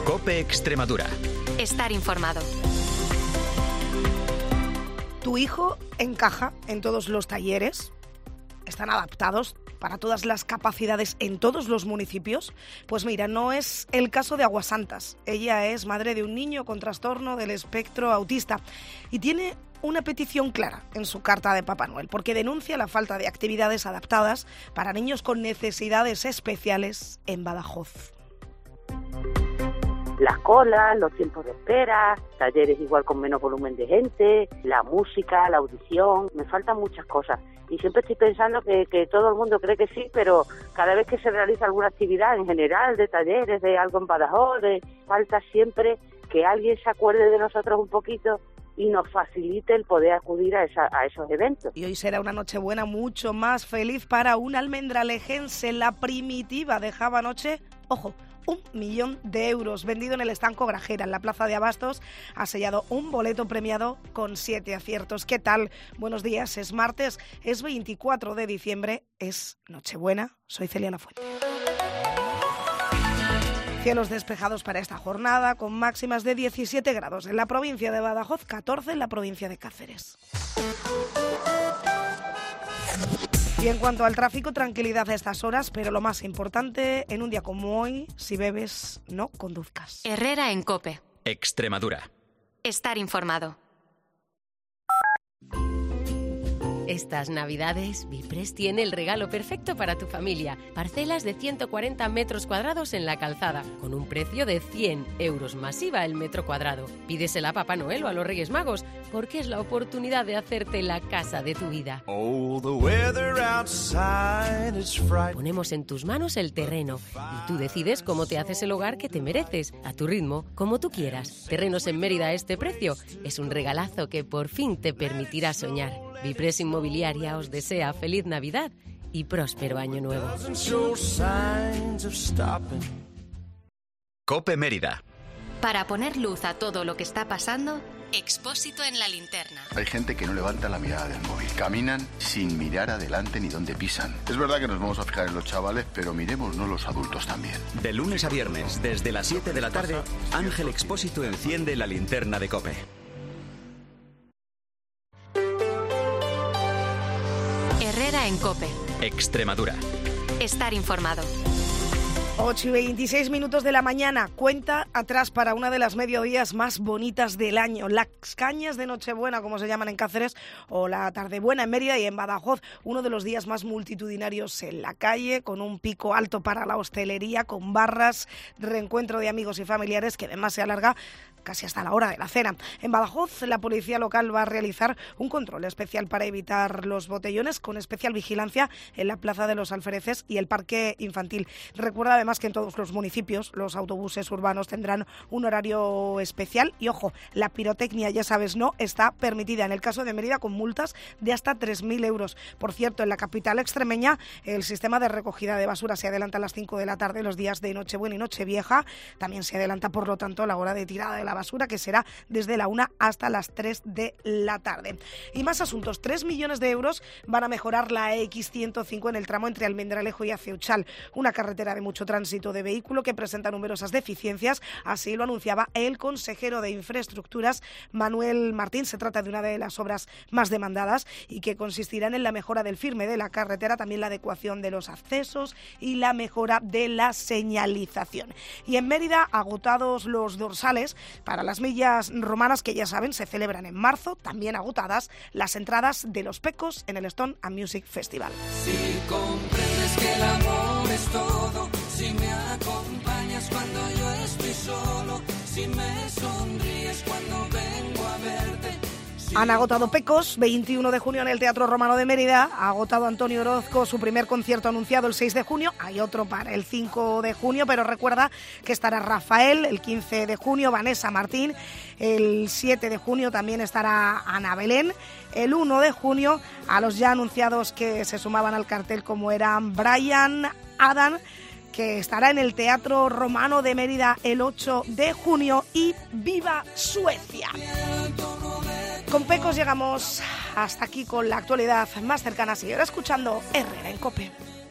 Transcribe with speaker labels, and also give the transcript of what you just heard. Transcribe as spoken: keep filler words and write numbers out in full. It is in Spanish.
Speaker 1: COPE Extremadura.
Speaker 2: Estar informado.
Speaker 3: ¿Tu hijo encaja en todos los talleres? ¿Están adaptados para todas las capacidades en todos los municipios? Pues mira, no es el caso de Aguasantas. Ella es madre de un niño con trastorno del espectro autista y tiene una petición clara en su carta de Papá Noel, porque denuncia la falta de actividades adaptadas para niños con necesidades especiales en Badajoz.
Speaker 4: Las colas, los tiempos de espera, talleres igual con menos volumen de gente, la música, la audición, me faltan muchas cosas. Y siempre estoy pensando que, que todo el mundo cree que sí, pero cada vez que se realiza alguna actividad en general, de talleres, de algo en Badajoz, de, falta siempre que alguien se acuerde de nosotros un poquito y nos facilite el poder acudir a, esa, a esos eventos.
Speaker 3: Y hoy será una Nochebuena mucho más feliz para un almendralejense. La Primitiva dejaba anoche, ojo, un millón de euros vendido en el estanco Grajera, en la Plaza de Abastos. Ha sellado un boleto premiado con siete aciertos. ¿Qué tal? Buenos días, es martes, es veinticuatro de diciembre, es Nochebuena. Soy Celia Lafuente. Cielos despejados para esta jornada, con máximas de diecisiete grados en la provincia de Badajoz, catorce en la provincia de Cáceres. Y en cuanto al tráfico, tranquilidad a estas horas, pero lo más importante, en un día como hoy, si bebes, no conduzcas.
Speaker 2: Herrera en COPE.
Speaker 1: Extremadura.
Speaker 2: Estar informado.
Speaker 5: Estas Navidades, Bipres tiene el regalo perfecto para tu familia. Parcelas de ciento cuarenta metros cuadrados en la calzada, con un precio de cien euros más I V A el metro cuadrado. Pídesela a Papá Noel o a los Reyes Magos, porque es la oportunidad de hacerte la casa de tu vida.
Speaker 6: Oh, the weather outside is frightening.
Speaker 5: Ponemos en tus manos el terreno y tú decides cómo te haces el hogar que te mereces, a tu ritmo, como tú quieras. Terrenos en Mérida a este precio es un regalazo que por fin te permitirá soñar. Bipres Inmobiliaria os desea feliz Navidad y próspero Año Nuevo.
Speaker 1: COPE Mérida.
Speaker 2: Para poner luz a todo lo que está pasando, Expósito en la linterna.
Speaker 7: Hay gente que no levanta la mirada del móvil. Caminan sin mirar adelante ni dónde pisan. Es verdad que nos vamos a fijar en los chavales, pero miremosnos los adultos también.
Speaker 1: De lunes a viernes, desde las siete de la tarde, Ángel Expósito enciende la linterna de COPE.
Speaker 2: Herrera en COPE.
Speaker 1: Extremadura.
Speaker 2: Estar informado.
Speaker 3: ocho y veintiséis minutos de la mañana, cuenta atrás para una de las mediodías más bonitas del año, las cañas de Nochebuena, como se llaman en Cáceres, o la Tardebuena en Mérida y en Badajoz, uno de los días más multitudinarios en la calle, con un pico alto para la hostelería, con barras, reencuentro de amigos y familiares que además se alarga casi hasta la hora de la cena. En Badajoz, la policía local va a realizar un control especial para evitar los botellones, con especial vigilancia en la Plaza de los Alfereces y el Parque Infantil. Recuerda además que en todos los municipios los autobuses urbanos tendrán un horario especial y, ojo, la pirotecnia, ya sabes, no está permitida. En el caso de Mérida, con multas de hasta tres mil euros. Por cierto, en la capital extremeña, el sistema de recogida de basura se adelanta a las cinco de la tarde los días de Nochebuena y Nochevieja. También se adelanta, por lo tanto, la hora de tirada de la basura, que será desde la una hasta las tres de la tarde. Y más asuntos. tres millones de euros van a mejorar la equis ciento cinco en el tramo entre Almendralejo y Aceuchal, una carretera de mucho tránsito de vehículo que presenta numerosas deficiencias. Así lo anunciaba el consejero de Infraestructuras, Manuel Martín. Se trata de una de las obras más demandadas y que consistirán en la mejora del firme de la carretera, también la adecuación de los accesos y la mejora de la señalización. Y en Mérida, agotados los dorsales para las millas romanas, que ya saben se celebran en marzo, también agotadas las entradas de Los Pecos en el Stone and Music Festival.
Speaker 8: Si comprendes que el amor es todo, si me acompañas cuando yo estoy solo, si me sonríes cuando vengo a verte.
Speaker 3: Han agotado Pecos, veintiuno de junio en el Teatro Romano de Mérida. Ha agotado Antonio Orozco su primer concierto anunciado el seis de junio. Hay otro para el cinco de junio, pero recuerda que estará Rafael el quince de junio, Vanessa Martín. El siete de junio también estará Ana Belén. El uno de junio, a los ya anunciados que se sumaban al cartel, como eran Brian, Adam, que estará en el Teatro Romano de Mérida el ocho de junio, y ¡Viva Suecia! Con Pecos llegamos hasta aquí con la actualidad más cercana. Sigue escuchando Herrera en COPE.